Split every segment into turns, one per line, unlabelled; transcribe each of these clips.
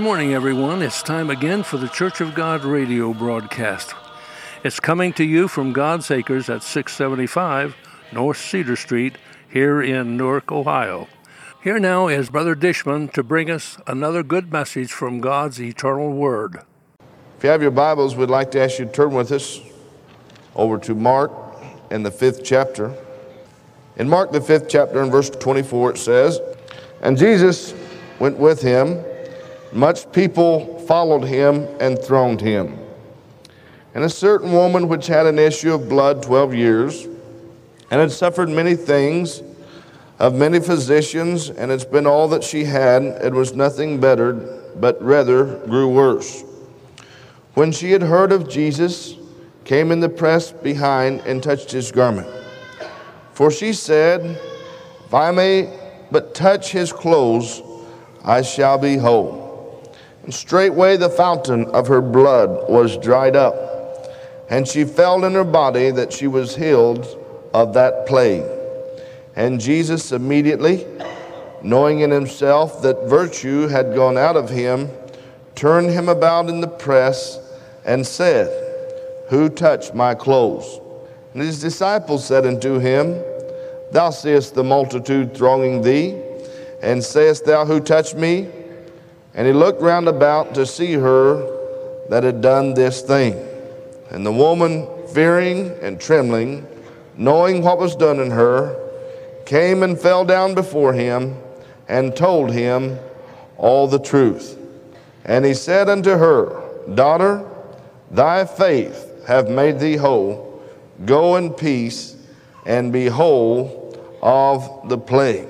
morning, everyone. It's time again for the Church of God radio broadcast. It's coming to you from God's Acres at 675 North Cedar Street here in Newark, Ohio. Here now is Brother Dishman to bring us another good message from God's eternal Word.
If you have your Bibles, we'd like to ask you to turn with us over to Mark in the 5th chapter. In Mark the 5th chapter in verse 24 it says, "And Jesus went with him. Much people followed him and thronged him. And a certain woman which had an issue of blood 12 years, and had suffered many things of many physicians, and had spent all that she had, it was nothing bettered, but rather grew worse. When she had heard of Jesus, came in the press behind and touched his garment. For she said, If I may but touch his clothes, I shall be whole. And straightway the fountain of her blood was dried up, and she felt in her body that she was healed of that plague. And Jesus immediately, knowing in himself that virtue had gone out of him, turned him about in the press, and said, Who touched my clothes? And his disciples said unto him, Thou seest the multitude thronging thee, and sayest thou, Who touched me? And he looked round about to see her that had done this thing. And the woman, fearing and trembling, knowing what was done in her, came and fell down before him, and told him all the truth. And he said unto her, Daughter, thy faith hath made thee whole. Go in peace, and be whole of the plague."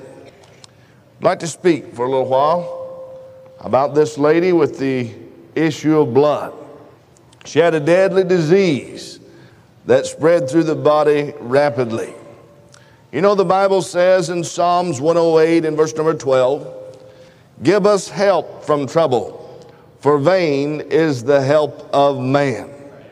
I'd like to speak for a little while about this lady with the issue of blood. She had a deadly disease that spread through the body rapidly. You know, the Bible says in Psalms 108 and verse number 12, Give us help from trouble, for vain is the help of man.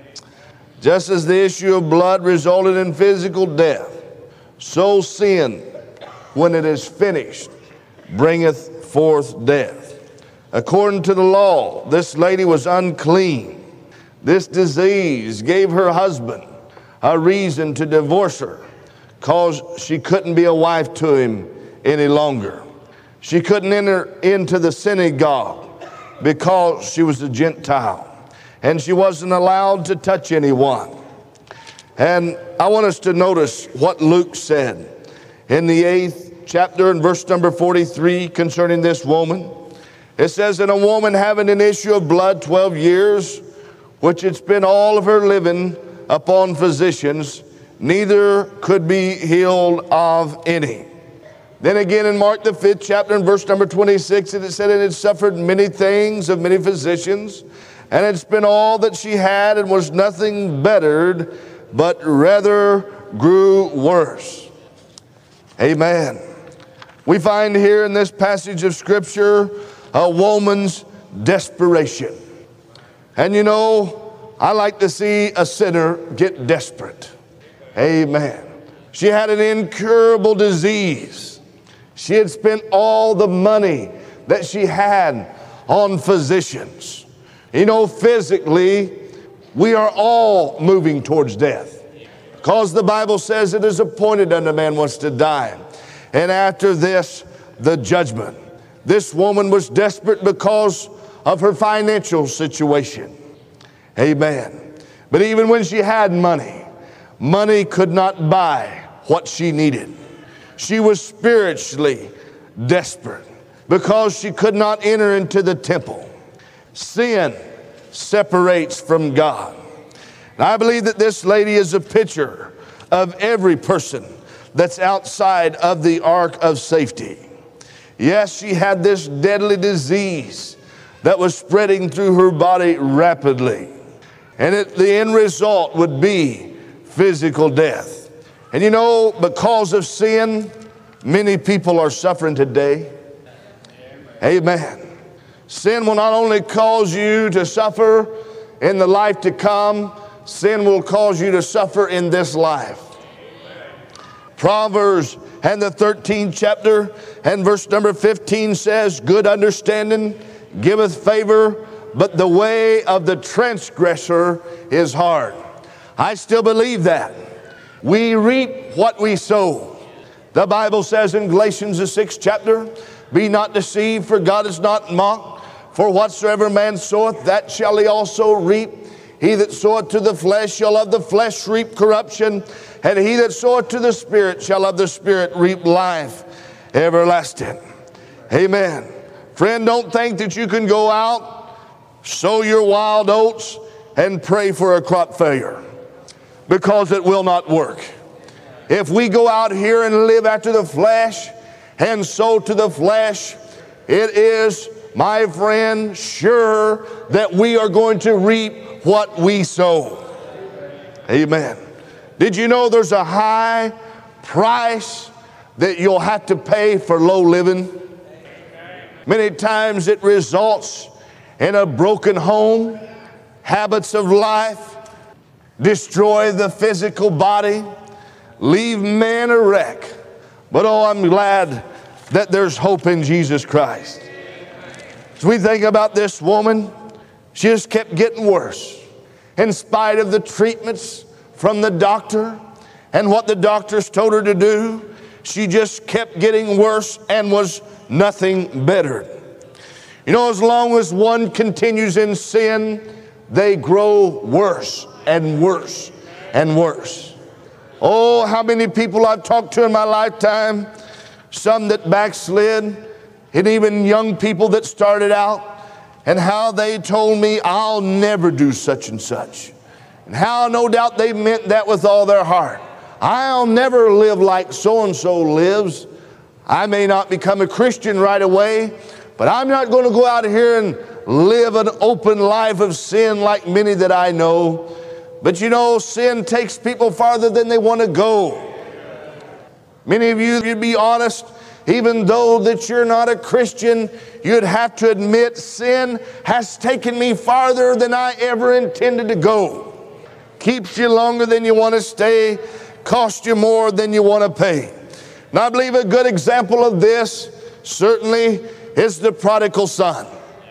Just as the issue of blood resulted in physical death, so sin, when it is finished, bringeth forth death. According to the law, this lady was unclean. This disease gave her husband a reason to divorce her, because she couldn't be a wife to him any longer. She couldn't enter into the synagogue because she was a Gentile, and she wasn't allowed to touch anyone. And I want us to notice what Luke said in the 8th chapter and verse number 43 concerning this woman. It says, And a woman having an issue of blood 12 years, which had spent all of her living upon physicians, neither could be healed of any. Then again in Mark the 5th chapter and verse number 26, it said, And had suffered many things of many physicians, and had spent all that she had, and was nothing bettered, but rather grew worse. Amen. We find here in this passage of Scripture a woman's desperation. And you know, I like to see a sinner get desperate. Amen. She had an incurable disease. She had spent all the money that she had on physicians. You know, physically, we are all moving towards death, because the Bible says it is appointed unto man once to die, and after this, the judgment. This woman was desperate because of her financial situation. Amen. But even when she had money, money could not buy what she needed. She was spiritually desperate because she could not enter into the temple. Sin separates from God. And I believe that this lady is a picture of every person that's outside of the ark of safety. Yes, she had this deadly disease that was spreading through her body rapidly. And the end result would be physical death. And you know, because of sin, many people are suffering today. Amen. Sin will not only cause you to suffer in the life to come, sin will cause you to suffer in this life. Proverbs and the 13th chapter and verse number 15 says, Good understanding giveth favor, but the way of the transgressor is hard. I still believe that. We reap what we sow. The Bible says in Galatians the 6th chapter, be not deceived, for God is not mocked. For whatsoever man soweth, that shall he also reap. He that soweth to the flesh shall of the flesh reap corruption, and he that soweth to the Spirit shall of the Spirit reap life everlasting. Amen. Friend, don't think that you can go out, sow your wild oats, and pray for a crop failure, because it will not work. If we go out here and live after the flesh and sow to the flesh, it is, my friend, sure that we are going to reap what we sow. Amen. Did you know there's a high price that you'll have to pay for low living? Many times it results in a broken home, habits of life, destroy the physical body, leave man a wreck. But oh, I'm glad that there's hope in Jesus Christ. As we think about this woman, she just kept getting worse. In spite of the treatments from the doctor and what the doctors told her to do, she just kept getting worse and was nothing better. You know, as long as one continues in sin, they grow worse and worse and worse. Oh, how many people I've talked to in my lifetime, some that backslid, and even young people that started out, and how they told me, I'll never do such and such. And how no doubt they meant that with all their heart. I'll never live like so-and-so lives. I may not become a Christian right away, but I'm not going to go out here and live an open life of sin like many that I know. But you know, sin takes people farther than they want to go. Many of you, if you'd be honest, even though that you're not a Christian, you'd have to admit sin has taken me farther than I ever intended to go. Keeps you longer than you want to stay, costs you more than you want to pay. And I believe a good example of this certainly is the prodigal son.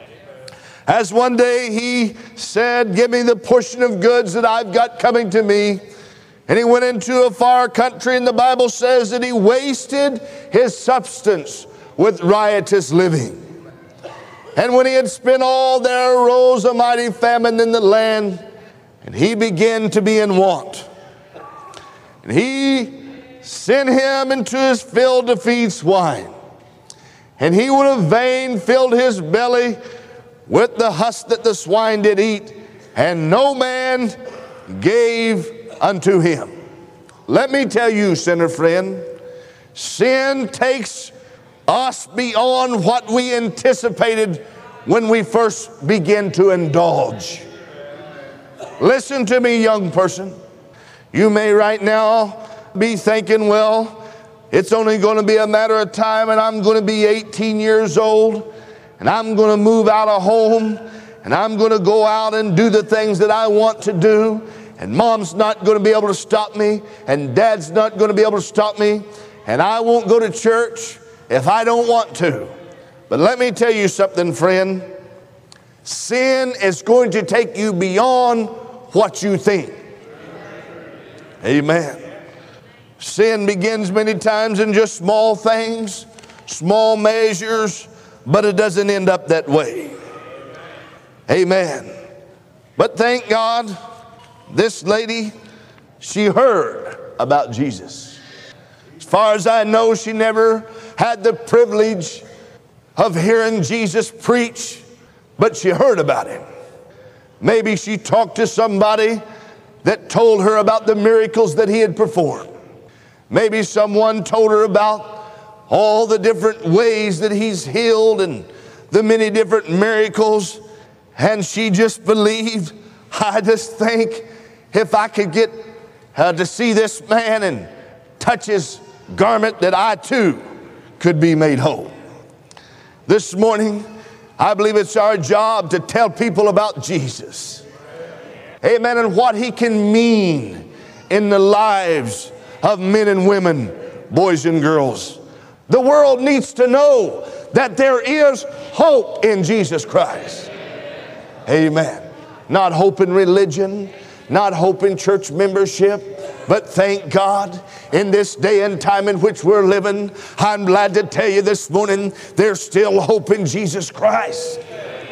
As one day he said, give me the portion of goods that I've got coming to me. And he went into a far country, and the Bible says that he wasted his substance with riotous living. And when he had spent all, there arose a mighty famine in the land, and he began to be in want. And he sent him into his field to feed swine. And he would have vain filled his belly with the husk that the swine did eat, and no man gave unto him. Let me tell you, sinner friend, sin takes us beyond what we anticipated when we first begin to indulge. Listen to me, young person. You may right now be thinking, well, it's only going to be a matter of time and I'm going to be 18 years old and I'm going to move out of home and I'm going to go out and do the things that I want to do. And mom's not going to be able to stop me, and dad's not going to be able to stop me, and I won't go to church if I don't want to. But let me tell you something, friend. Sin is going to take you beyond what you think. Amen. Sin begins many times in just small things, small measures, but it doesn't end up that way. Amen. But thank God, this lady, she heard about Jesus. As far as I know, she never had the privilege of hearing Jesus preach, but she heard about him. Maybe she talked to somebody that told her about the miracles that he had performed. Maybe someone told her about all the different ways that he's healed and the many different miracles, and she just believed. I just think, if I could get to see this man and touch his garment, that I too could be made whole. This morning, I believe it's our job to tell people about Jesus. Amen. And what he can mean in the lives of men and women, boys and girls. The world needs to know that there is hope in Jesus Christ. Amen. Not hope in religion, not hope in church membership, but thank God in this day and time in which we're living, I'm glad to tell you this morning, there's still hope in Jesus Christ.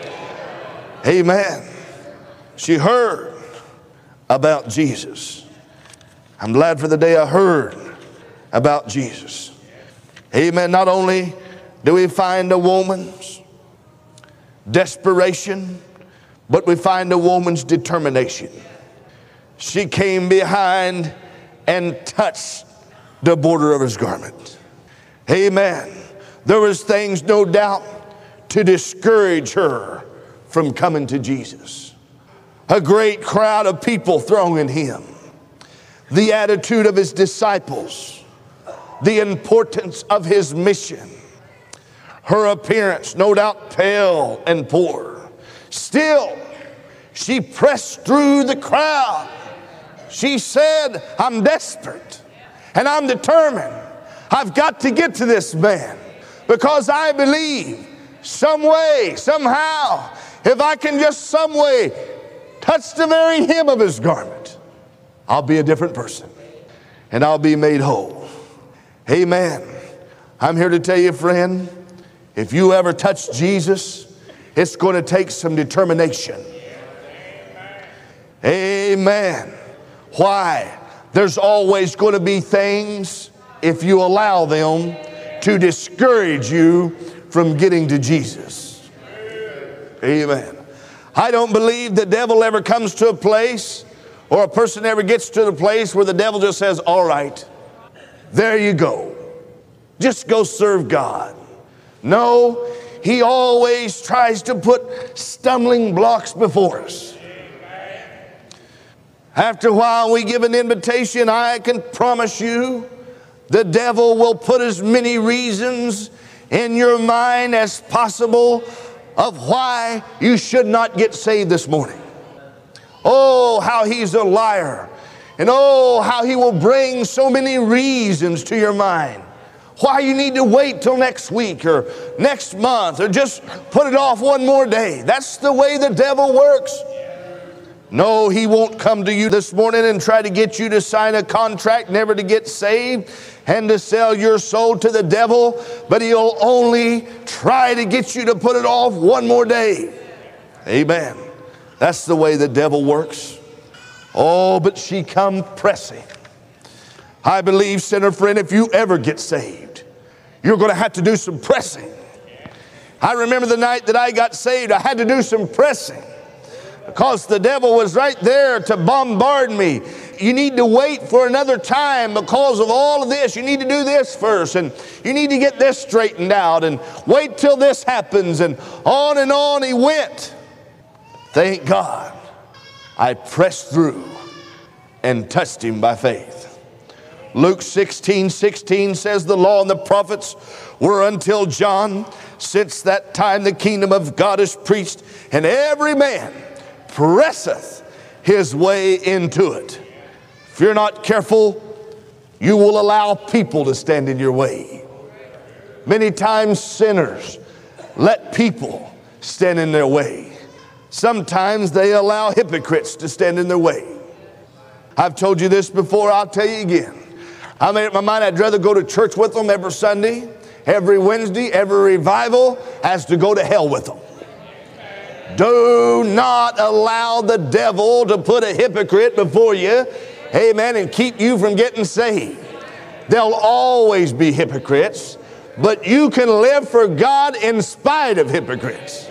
Amen. She heard about Jesus. I'm glad for the day I heard about Jesus. Amen. Not only do we find a woman's desperation, but we find a woman's determination. She came behind and touched the border of his garment. Amen. There was things, no doubt, to discourage her from coming to Jesus. A great crowd of people thronging him. The attitude of his disciples. The importance of his mission. Her appearance, no doubt, pale and poor. Still, she pressed through the crowd. She said, I'm desperate and I'm determined. I've got to get to this man because I believe some way, somehow, if I can just some way touch the very hem of his garment, I'll be a different person and I'll be made whole. Amen. I'm here to tell you, friend, if you ever touch Jesus, it's going to take some determination. Amen. Why? There's always going to be things, if you allow them, to discourage you from getting to Jesus. Amen. I don't believe the devil ever comes to a place, or a person ever gets to the place where the devil just says, all right, there you go. Just go serve God. No, he always tries to put stumbling blocks before us. After a while, we give an invitation. I can promise you the devil will put as many reasons in your mind as possible of why you should not get saved this morning. Oh, how he's a liar. And oh, how he will bring so many reasons to your mind. Why you need to wait till next week or next month or just put it off one more day. That's the way the devil works. No, he won't come to you this morning and try to get you to sign a contract never to get saved and to sell your soul to the devil, but he'll only try to get you to put it off one more day. Amen. That's the way the devil works. Oh, but she come pressing. I believe, sinner friend, if you ever get saved, you're going to have to do some pressing. I remember the night that I got saved, I had to do some pressing. Because the devil was right there to bombard me. You need to wait for another time because of all of this. You need to do this first, and you need to get this straightened out, and wait till this happens, and on he went. Thank God I pressed through and touched him by faith. Luke 16:16 says, the law and the prophets were until John. Since that time the kingdom of God is preached, and every man presseth his way into it. If you're not careful, you will allow people to stand in your way. Many times sinners let people stand in their way. Sometimes they allow hypocrites to stand in their way. I've told you this before, I'll tell you again. I made up my mind I'd rather go to church with them every Sunday, every Wednesday, every revival, as to go to hell with them. Do not allow the devil to put a hypocrite before you, amen, and keep you from getting saved. There'll always be hypocrites, but you can live for God in spite of hypocrites.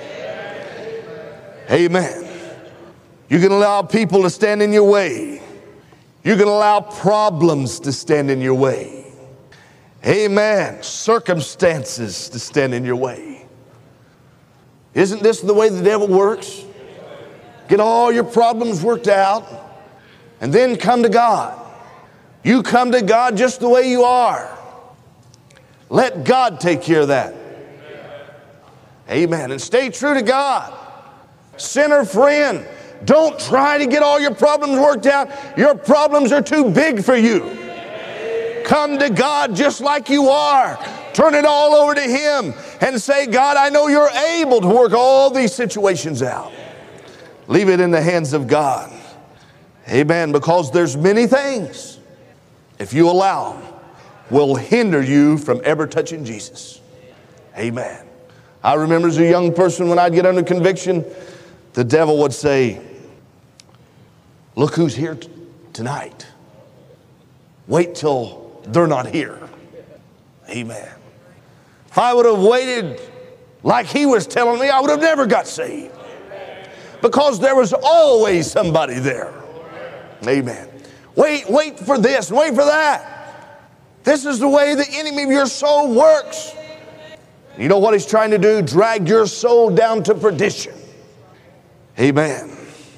Amen. You can allow people to stand in your way. You can allow problems to stand in your way. Amen. Circumstances to stand in your way. Isn't this the way the devil works? Get all your problems worked out and then come to God. You come to God just the way you are. Let God take care of that. Amen. And stay true to God. Sinner friend, don't try to get all your problems worked out. Your problems are too big for you. Come to God just like you are. Turn it all over to Him and say, God, I know you're able to work all these situations out. Leave it in the hands of God. Amen. Because there's many things, if you allow them, will hinder you from ever touching Jesus. Amen. I remember as a young person, when I'd get under conviction, the devil would say, look who's here tonight. Wait till they're not here. Amen. If I would have waited like he was telling me, I would have never got saved. Because there was always somebody there. Amen. Wait for this, wait for that. This is the way the enemy of your soul works. You know what he's trying to do? Drag your soul down to perdition. Amen.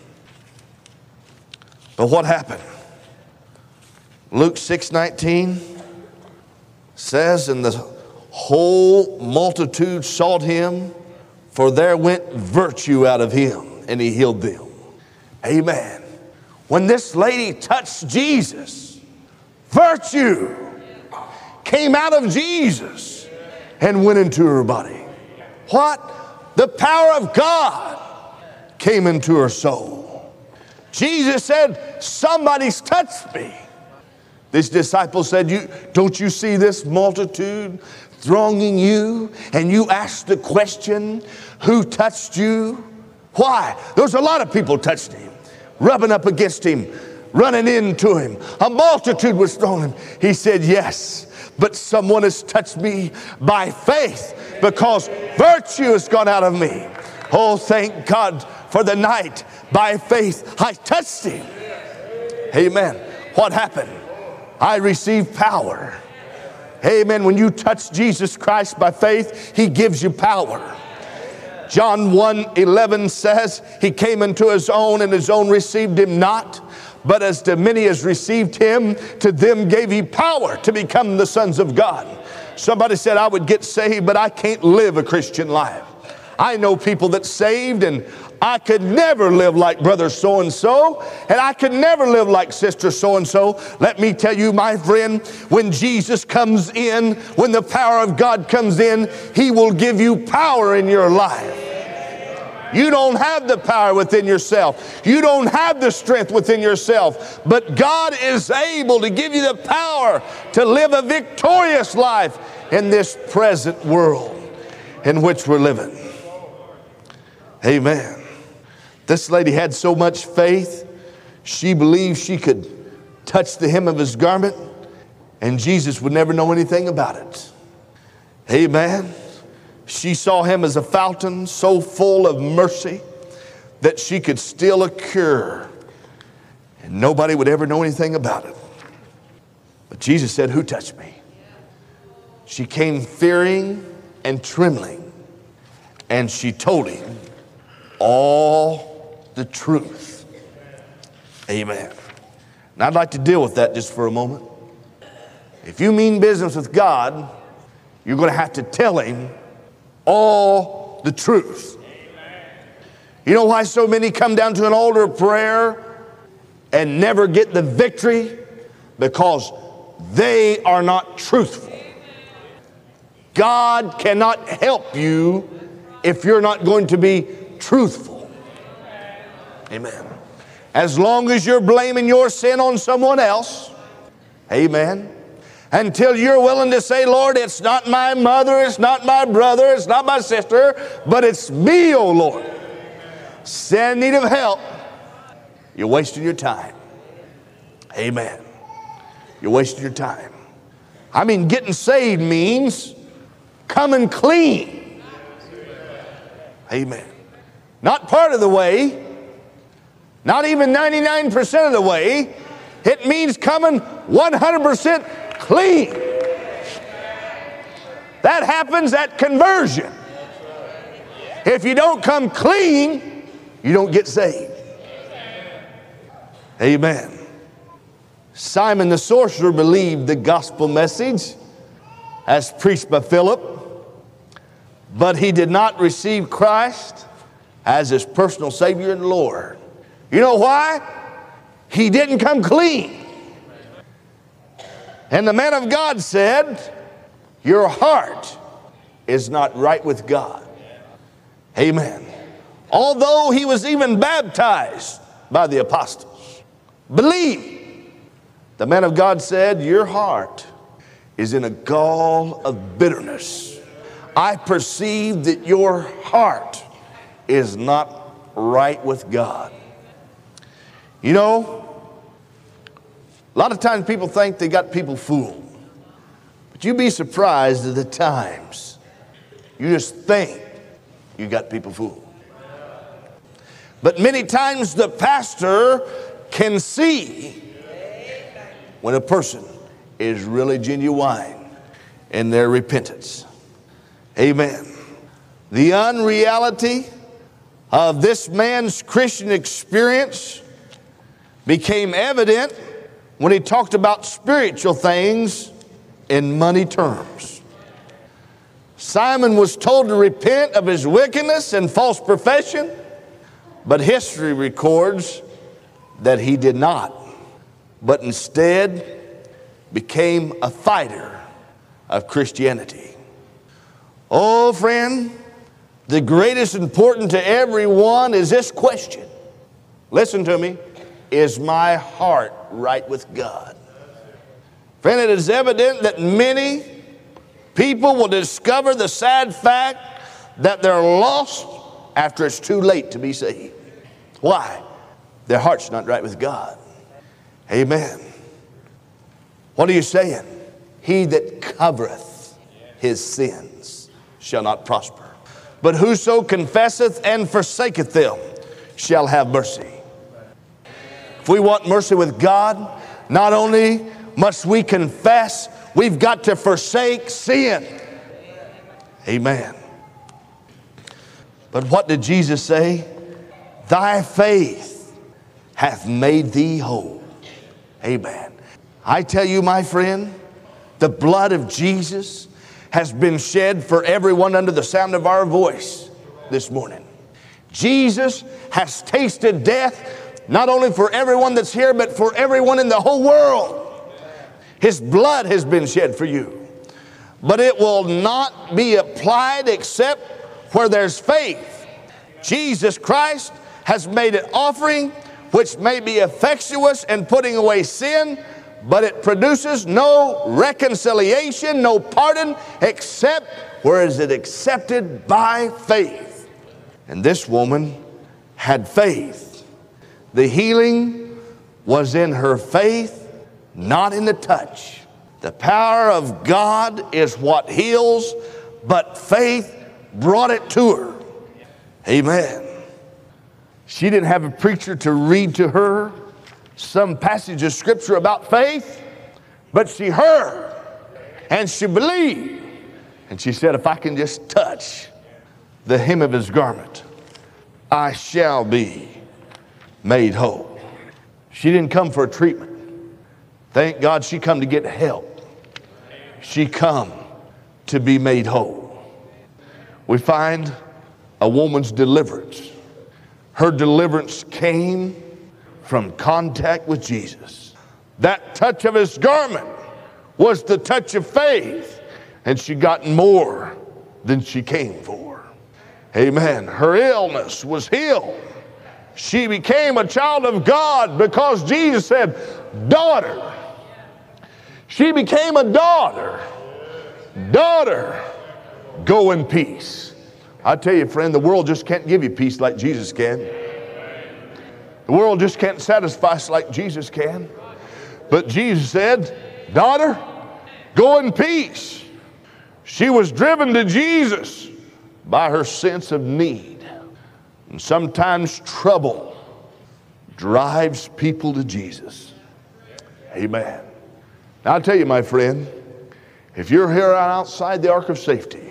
But what happened? Luke 6:19 says, and the whole multitude sought him, for there went virtue out of him, and he healed them. Amen. When this lady touched Jesus, virtue came out of Jesus and went into her body. What? The power of God came into her soul. Jesus said, somebody's touched me. This disciple said, don't you see this multitude thronging you? And you ask the question, who touched you? Why? There's a lot of people touched him, rubbing up against him, running into him. A multitude was thronging him. He said, yes, but someone has touched me by faith, because virtue has gone out of me. Oh, thank God for the night. By faith, I touched him. Amen. What happened? I received power. Amen. When you touch Jesus Christ by faith, He gives you power. John 1:11 says, He came into His own, and His own received Him not. But as to many as received Him, to them gave He power to become the sons of God. Somebody said, I would get saved, but I can't live a Christian life. I know people that saved, and I could never live like brother so-and-so, and I could never live like sister so-and-so. Let me tell you, my friend, when Jesus comes in, when the power of God comes in, He will give you power in your life. You don't have the power within yourself. You don't have the strength within yourself. But God is able to give you the power to live a victorious life in this present world in which we're living. Amen. This lady had so much faith, she believed she could touch the hem of His garment and Jesus would never know anything about it. Amen. She saw Him as a fountain so full of mercy that she could still a cure and nobody would ever know anything about it. But Jesus said, who touched me? She came fearing and trembling, and she told Him all the truth. Amen. And I'd like to deal with that just for a moment. If you mean business with God, you're going to have to tell Him all the truth. You know why so many come down to an altar of prayer and never get the victory? Because they are not truthful. God cannot help you if you're not going to be truthful. Amen. As long as you're blaming your sin on someone else, amen, until you're willing to say, Lord, it's not my mother, it's not my brother, it's not my sister, but it's me, oh Lord. Stand in need of help. You're wasting your time. Amen. You're wasting your time. I mean, getting saved means coming clean. Amen. Not part of the way, not even 99% of the way. It means coming 100% clean. That happens at conversion. If you don't come clean, you don't get saved. Amen. Simon the sorcerer believed the gospel message as preached by Philip, but he did not receive Christ as his personal Savior and Lord. You know why? He didn't come clean. And the man of God said, your heart is not right with God. Amen. Although he was even baptized by the apostles, believe, the man of God said, your heart is in a gall of bitterness. I perceive that your heart is not right with God. You know, a lot of times people think they got people fooled. But you'd be surprised at the times you just think you got people fooled. But many times the pastor can see when a person is really genuine in their repentance. Amen. The unreality of this man's Christian experience became evident when he talked about spiritual things in money terms. Simon was told to repent of his wickedness and false profession, but history records that he did not, but instead became a fighter of Christianity. Oh, friend, the greatest importance to everyone is this question. Listen to me. Is my heart right with God? Friend, it is evident that many people will discover the sad fact that they're lost after it's too late to be saved. Why? Their heart's not right with God. Amen. What are you saying? He that covereth his sins shall not prosper. But whoso confesseth and forsaketh them shall have mercy. If we want mercy with God, not only must we confess, we've got to forsake sin. Amen. But what did Jesus say? Thy faith hath made thee whole. Amen. I tell you, my friend, the blood of Jesus has been shed for everyone under the sound of our voice this morning. Jesus has tasted death not only for everyone that's here, but for everyone in the whole world. His blood has been shed for you. But it will not be applied except where there's faith. Jesus Christ has made an offering which may be effectuous in putting away sin, but it produces no reconciliation, no pardon, except where is it accepted by faith. And this woman had faith. The healing was in her faith, not in the touch. The power of God is what heals, but faith brought it to her. Amen. She didn't have a preacher to read to her some passage of scripture about faith, but she heard and she believed. And she said, if I can just touch the hem of his garment, I shall be made whole. She didn't come for a treatment. Thank God she come to get help. She come to be made whole. We find a woman's deliverance. Her deliverance came from contact with Jesus. That touch of his garment was the touch of faith, and she got more than she came for. Amen. Her illness was healed. She became a child of God because Jesus said, daughter. She became a daughter. Daughter, go in peace. I tell you, friend, the world just can't give you peace like Jesus can. The world just can't satisfy us like Jesus can. But Jesus said, daughter, go in peace. She was driven to Jesus by her sense of need. And sometimes trouble drives people to Jesus. Amen. Now I'll tell you, my friend, if you're here outside the ark of safety,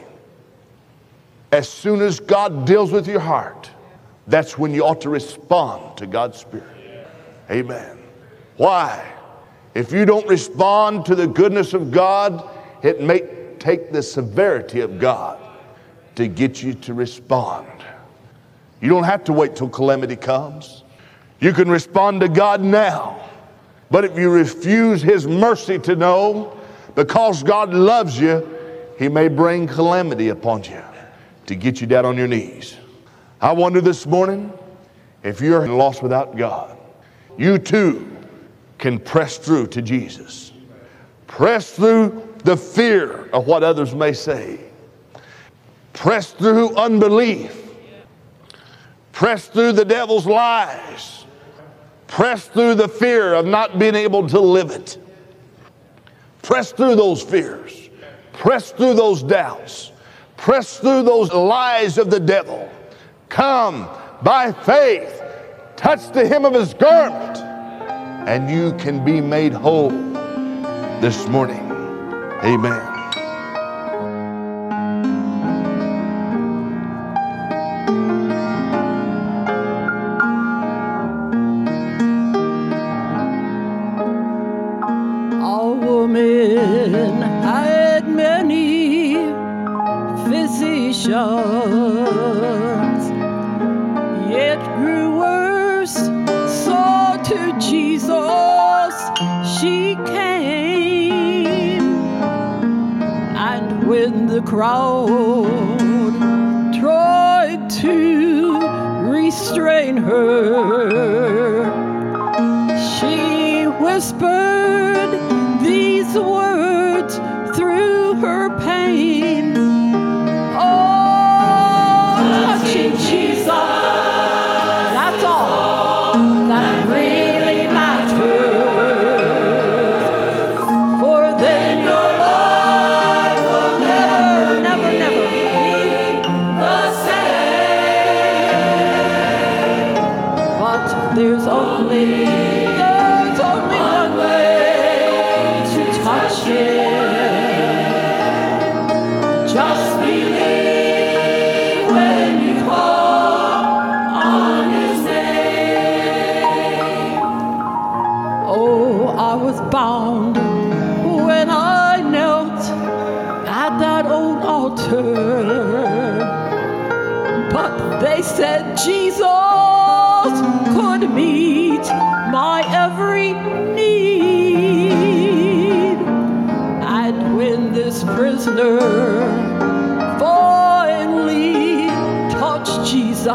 as soon as God deals with your heart, that's when you ought to respond to God's Spirit. Amen. Why? If you don't respond to the goodness of God, it may take the severity of God to get you to respond. You don't have to wait till calamity comes. You can respond to God now. But if you refuse his mercy to know, because God loves you, He may bring calamity upon you to get you down on your knees. I wonder this morning, if you're lost without God, you too can press through to Jesus. Press through the fear of what others may say. Press through unbelief. Press through the devil's lies. Press through the fear of not being able to live it. Press through those fears. Press through those doubts. Press through those lies of the devil. Come by faith. Touch the hem of his garment, and you can be made whole this morning. Amen.
Our woman had many physicians, yet grew worse. So to Jesus she came, and when the crowd tried to restrain her, she whispered these words through her pain. Oh, touching Jesus, that's all that really matters. For then your life will never, never, never be the same. But there's only one way to touch Him. Just believe when you call on His name. Oh, I was bound when I knelt at that old altar, but they said Jesus could meet my every need. And when this prisoner finally touched Jesus,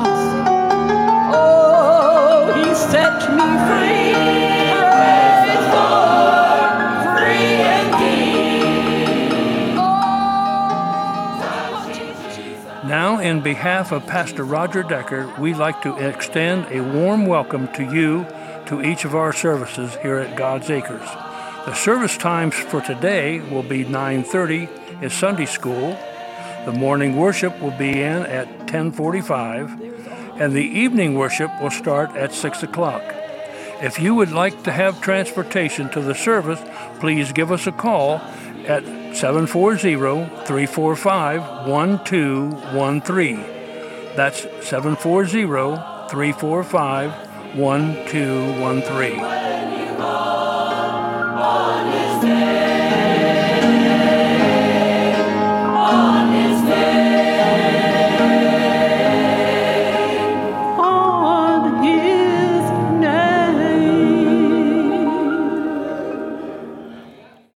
oh, He set me free. Praise God, free indeed. Oh, Jesus.
Now, in behalf of Pastor Roger Decker, we'd like to extend a warm welcome to you to each of our services here at God's Acres. The service times for today will be 9:30 is Sunday school. The morning worship will be in at 10:45, and the evening worship will start at 6 o'clock. If you would like to have transportation to the service, please give us a call at 740-345-1213. That's 740-345-1213.